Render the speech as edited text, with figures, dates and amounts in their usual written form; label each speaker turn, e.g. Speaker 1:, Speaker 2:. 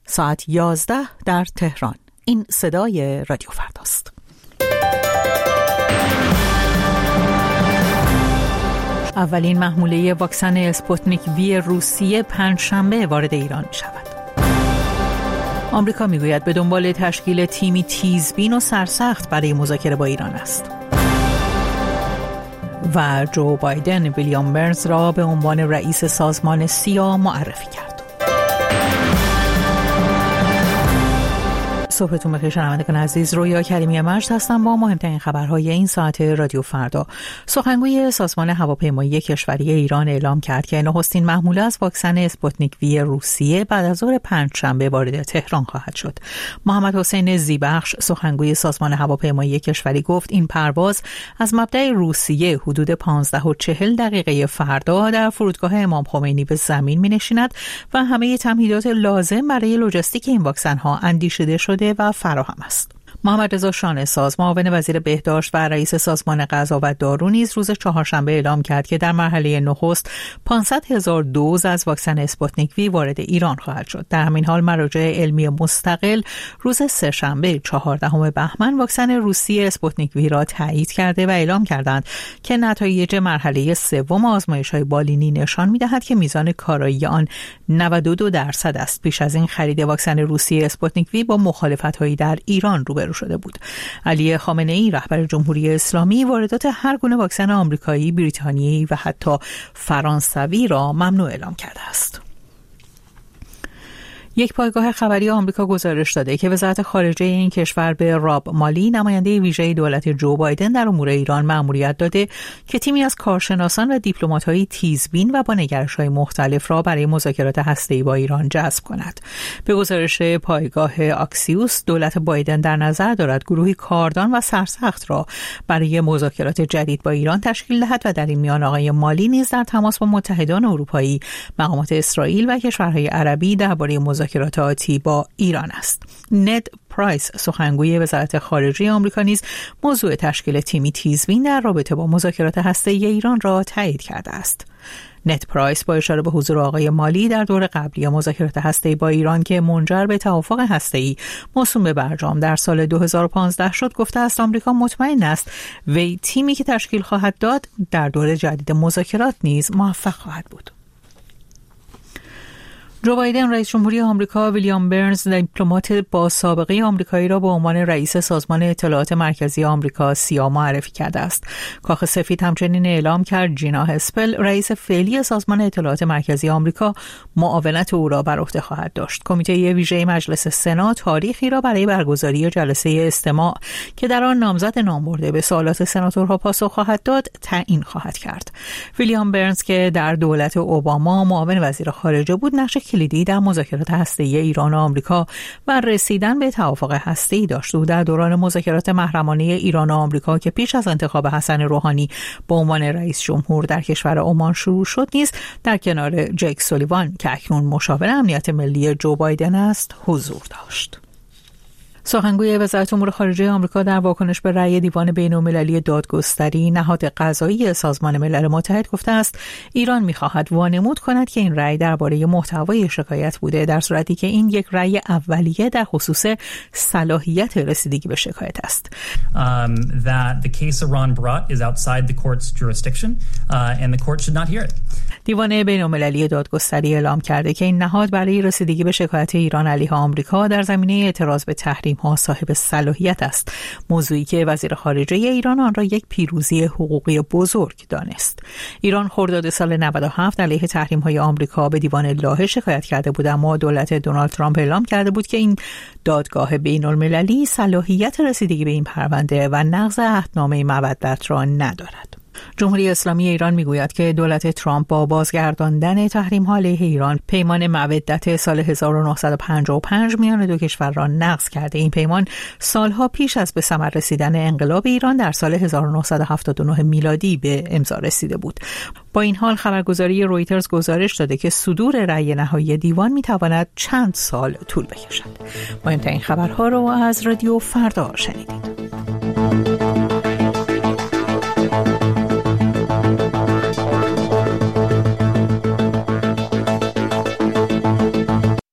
Speaker 1: ساعت 11 در تهران. این صدای رادیو فرداست. اولین محموله واکسن اسپوتنیک وی روسیه پنجشنبه وارد ایران می شود. آمریکا می گوید به دنبال تشکیل تیمی تیزبین و سرسخت برای مذاکره با ایران است. و جو بایدن ویلیام برنز را به عنوان رئیس سازمان سیا معرفی کرد. صبحتون بخیر شنوندگان عزیز، رویا کریمی مجد هستم با مهمترین خبرهای این ساعت رادیو فردا. سخنگوی سازمان هواپیمایی کشوری ایران اعلام کرد که نخستین محموله از واکسن اسپوتنیک وی روسیه بعد از ظهر پنجشنبه وارد تهران خواهد شد. محمد حسین زیبخش سخنگوی سازمان هواپیمایی کشوری گفت این پرواز از مبدأ روسیه حدود 15:40 فردا در فرودگاه امام خمینی به زمین می‌نشیند و همه تمهیدات لازم برای لوجستیک این واکسن‌ها اندیشیده شده و فراهم است. محمد رضا شانه‌ساز معاون وزیر بهداشت و رئیس سازمان غذا و دارو نیز روز چهارشنبه اعلام کرد که در مرحله نخست 500,000 دوز از واکسن اسپوتنیک وی وارد ایران خواهد شد. در همین حال مراجع علمی مستقل روز سه‌شنبه 14 بهمن واکسن روسی اسپوتنیک وی را تایید کرده و اعلام کردند که نتایج مرحله سوم آزمایش‌های بالینی نشان می‌دهد که میزان کارایی آن 92% است. پیش از این خرید واکسن روسی اسپوتنیک وی با مخالفت‌هایی در ایران روبرو شده بود. علی خامنه‌ای رهبر جمهوری اسلامی واردات هر گونه واکسن آمریکایی، بریتانیایی و حتی فرانسوی را ممنوع اعلام کرده است. یک پایگاه خبری آمریکا گزارش داده که وزارت خارجه این کشور به راب مالی نماینده ویژه دولت جو بایدن در امور ایران مأموریت داده که تیمی از کارشناسان و دیپلمات‌های تیزبین و با نگرش‌های مختلف را برای مذاکرات هسته‌ای با ایران جذب کند. به گزارش پایگاه آکسیوس، دولت بایدن در نظر دارد گروهی کاردان و سرسخت را برای مذاکرات جدید با ایران تشکیل دهد و در این میان آقای مالی نیز در تماس با متحدان اروپایی، مقامات اسرائیل و کشورهای عربی درباره مذاکرات آتی با ایران است. ند پرایس سخنگوی وزارت خارجه آمریکا نیز موضوع تشکیل تیمی تیزبین در رابطه با مذاکرات هسته‌ای ایران را تایید کرده است. ند پرایس با اشاره به حضور آقای مالی در دور قبلی مذاکرات هسته‌ای با ایران که منجر به توافق هسته‌ای موسوم به برجام در سال 2015 شد گفته است آمریکا مطمئن است وی تیمی که تشکیل خواهد داد در دور جدید مذاکرات نیز موفق خواهد بود. جو بایدن رئیس جمهوری آمریکا ویلیام برنز دیپلمات با سابقه آمریکایی را به عنوان رئیس سازمان اطلاعات مرکزی آمریکا سیا معرفی کرده است. کاخ سفید همچنین اعلام کرد جینا هسپل رئیس فعلی سازمان اطلاعات مرکزی آمریکا معاونت او را بر عهده خواهد داشت. کمیته ویژه مجلس سنا تاریخی را برای برگزاری جلسه استماع که در آن نامزد نامبرده به سوالات سناتورها پاسخ خواهد داد تعیین خواهد کرد. ویلیام برنز که در دولت اوباما معاون وزیر خارجه بود نقش کلیدی در مذاکرات هسته‌ای ایران و آمریکا و رسیدن به توافق هسته‌ای داشت. او در دوران مذاکرات محرمانه ایران و آمریکا که پیش از انتخاب حسن روحانی به عنوان رئیس جمهور در کشور عمان شروع شد نیز در کنار جک سولیوان که اکنون مشاور امنیت ملی جو بایدن است حضور داشت. سخنگوی وزارت امور خارجه آمریکا در واکنش به رأی دیوان بین‌المللی دادگستری نهاد قضایی سازمان ملل متحد گفته است ایران می‌خواهد وانمود کند که این رأی درباره محتوای شکایت بوده در صورتی که این یک رأی اولیه در خصوص صلاحیت رسیدگی به شکایت است.
Speaker 2: That the case Iran brought is outside the court's jurisdiction and the court should not hear it.
Speaker 1: دیوان بین‌المللی دادگستری اعلام کرده که این نهاد برای رسیدگی به شکایت ایران علیه آمریکا در زمینه اعتراض به تحریم‌ها صاحب صلاحیت است، موضوعی که وزیر خارجه ایران آن را یک پیروزی حقوقی بزرگ دانست. ایران خرداد سال 97 علیه تحریم‌های آمریکا به دیوان لاهه شکایت کرده بود، اما دولت دونالد ترامپ اعلام کرده بود که این دادگاه بین‌المللی صلاحیت رسیدگی به این پرونده و نقض عهدنامه مودت را ندارد. جمهوری اسلامی ایران میگوید که دولت ترامپ با بازگرداندن تحریم‌ها علیه ایران پیمان مودت سال 1955 میان دو کشور را نقض کرده. این پیمان سالها پیش از به ثمر رسیدن انقلاب ایران در سال 1979 میلادی به امضا رسیده بود. با این حال خبرگزاری رویترز گزارش داده که صدور رأی نهایی دیوان میتواند چند سال طول بکشد. مهمترین خبرها را از رادیو فردا شنیدید.